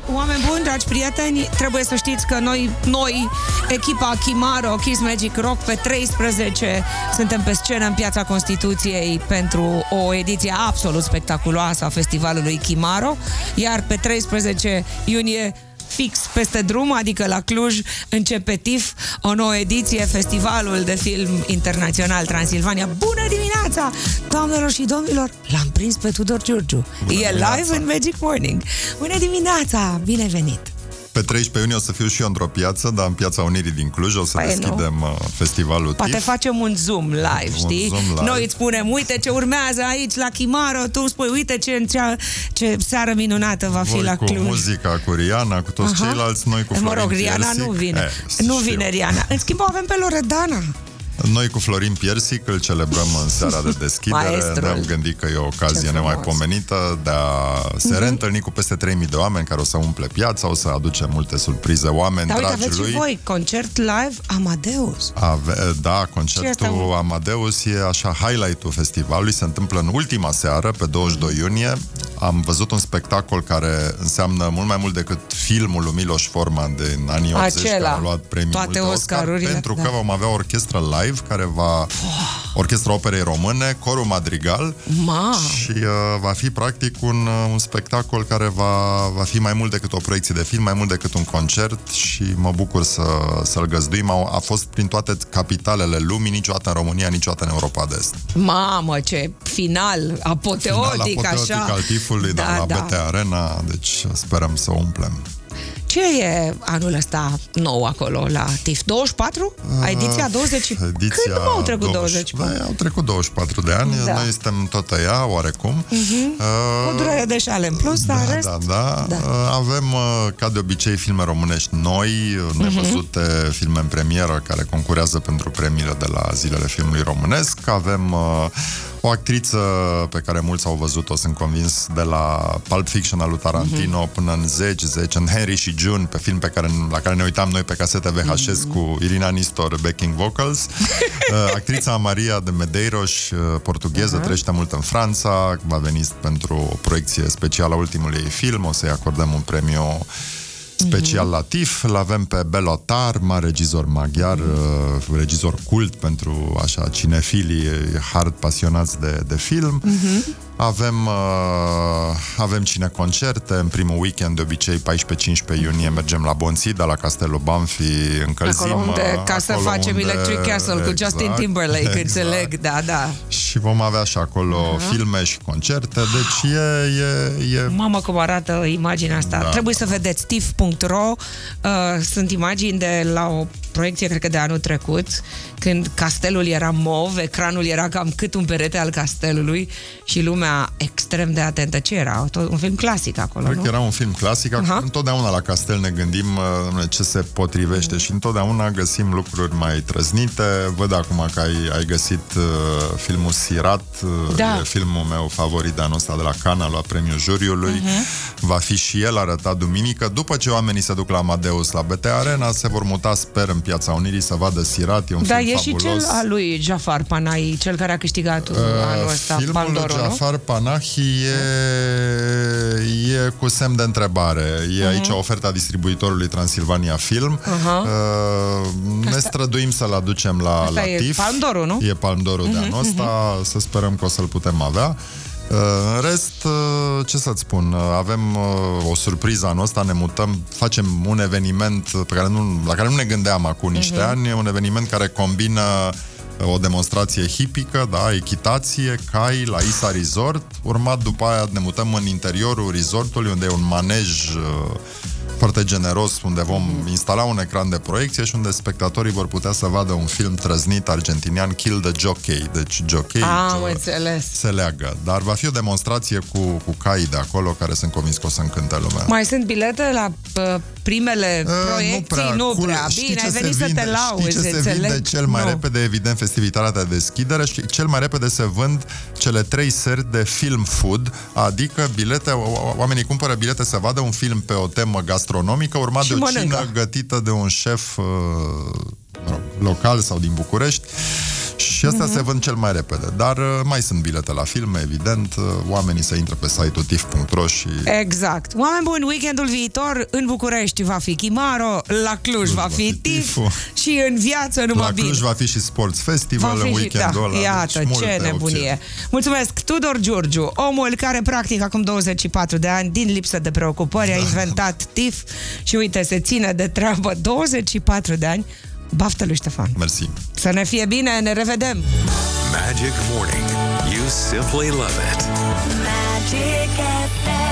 Oameni buni, dragi prieteni, trebuie să știți că noi, echipa Kimaro, Kiss Magic Rock, pe 13 suntem pe scenă în Piața Constituției pentru o ediție absolut spectaculoasă a festivalului Kimaro, iar pe 13 iunie fix peste drum, adică la Cluj, începe TIFF, o nouă ediție, Festivalul de Film Internațional Transilvania. Bună dimineața, doamnelor și domnilor! L-am prins pe Tudor Giurgiu. E live în Magic Morning. Bună dimineața, bine venit! Pe 13 iunie o să fiu și eu într-o piață, dar în Piața Unirii din Cluj o să deschidem festivalul TIFF. Poate facem un Zoom live, știi? Zoom live. Noi îți spunem, uite ce urmează aici la Kimaro, tu spui, uite ce seară minunată va fi la Cluj. Cu muzica, cu Riana, cu toți ceilalți, noi cu Florin Piersic. Riana nu vine. Nu vine Riana. În schimb, avem pe Loredana. Noi cu Florin Piersic îl celebrăm în seara de deschidere. Maestrul. Ne-am gândit că e o ocazie nemaipomenită de a se reîntâlni cu peste 3000 de oameni care o să umple piața, o să aduce multe surprize, oameni dragi lui. Dar uite, aveți și voi concert live Amadeus. Da, concertul Amadeus e așa highlight-ul festivalului, se întâmplă în ultima seară, pe 22 iunie. Am văzut un spectacol care înseamnă mult mai mult decât filmul lui Miloš Forman din anii 80, care a luat premii multe Oscar, pentru că vom avea o orchestră live care va... Orchestra Operei Române, Corul Madrigal. Și va fi practic un spectacol care va fi mai mult decât o proiecție de film, mai mult decât un concert și mă bucur să-l găzduim. A fost prin toate capitalele lumii, niciodată în România, niciodată în Europa de Est. Mamă, ce final apoteotic, așa. Al TIFF-ului, la BT Arena, deci sperăm să o umplem. Ce e anul ăsta nou acolo la TIFF? 24? Ediția 20? Când au trecut 24? Au trecut 24 de ani, noi suntem tot ea, oarecum. Cu durere de șale în plus, dar rest... Avem, ca de obicei, filme românești noi, nevăzute, filme în premieră, care concurează pentru premiile de la Zilele Filmului Românesc. Avem o actriță pe care mulți au văzut-o, sunt convins, de la Pulp Fiction al lui Tarantino până în 10, în Henry și June, pe film la care ne uitam noi pe casete VHS cu Irina Nistor backing vocals. Actrița Maria de Medeiros, portugheză, trăiește mult în Franța, va veni pentru o proiecție specială a ultimului ei film, o să-i acordăm un premiu special la TIFF. L-avem pe Belotar, mare regizor maghiar, regizor cult pentru așa cinefilii hard pasionați de film. Avem cineconcerte în primul weekend, de obicei 14-15 iunie mergem la Bonțida, la Castelul Banfi, încălzim acolo unde facem Electric Castle cu Justin Timberlake, înțeleg, da. Și vom avea și acolo filme și concerte, deci e... Mamă, cum arată imaginea asta. Trebuie să vedeți TIFF.ro. Sunt imagini de la o proiecție, cred că de anul trecut, când castelul era mov, ecranul era cam cât un perete al castelului și lumea extrem de atentă. Ce era? Un film clasic acolo, Cred că era un film clasic. Întotdeauna la castel ne gândim ce se potrivește și întotdeauna găsim lucruri mai trăznite. Văd acum că ai găsit filmul Sirat, e filmul meu favorit de anul ăsta de la Cannes, a luat premiul juriului. Va fi și el arătat duminică. După ce oamenii se duc la Amadeus, la BT Arena, se vor muta, sper, în Piața Unirii să vadă Sirat. E un film fabulos. Și cel al lui Jafar Panahi, cel care a câștigat anul ăsta Palme d'Oro, filmul Jafar Panahi e cu semn de întrebare. E aici oferta distribuitorului Transilvania Film. Ne străduim să-l aducem la TIFF. E Palme d'Oro, nu? E Palme d'Oro de anul ăsta. Să sperăm că o să-l putem avea. În rest, ce să-ți spun, avem o surpriză anul ăsta, ne mutăm, facem un eveniment la care nu ne gândeam acum niște ani, un eveniment care combină o demonstrație hipică, echitație, cai la Isa Resort, urmat după aia ne mutăm în interiorul resortului, unde e un manej foarte generos, unde vom instala un ecran de proiecție și unde spectatorii vor putea să vadă un film trăznit argentinian, Kill the Jockey. Deci jockey se leagă. Dar va fi o demonstrație cu caii de acolo, care sunt convins că o să încânte lumea. Mai sunt bilete la primele proiecții? Nu prea. Bine, ai venit să te lauzi. Știi ce se vinde cel mai repede? Evident, festivitatea de deschidere. Și cel mai repede se vând cele 3 seri de film food, adică bilete, oamenii cumpără bilete să vadă un film pe o temă gastronomică, urmat de o cină gătită de un șef local sau din București. Și astea se vând cel mai repede. Dar mai sunt bilete la filme, evident. Oamenii să intră pe site-ul tif.ro și... Exact. Oameni buni, weekendul viitor în București va fi Chimaro, la Cluj va fi TIF și în viață numai bine. La Cluj va fi și Sports Festival în weekendul ăla. Iată, deci ce nebunie. Opțiuni. Mulțumesc, Tudor Giurgiu, omul care practic acum 24 de ani, din lipsă de preocupări, a inventat TIF și uite, se ține de treabă 24 de ani. Baftă lui Ștefan. Mersi. Să ne fie bine, ne revedem. Magic Morning. You simply love it. Magic FM.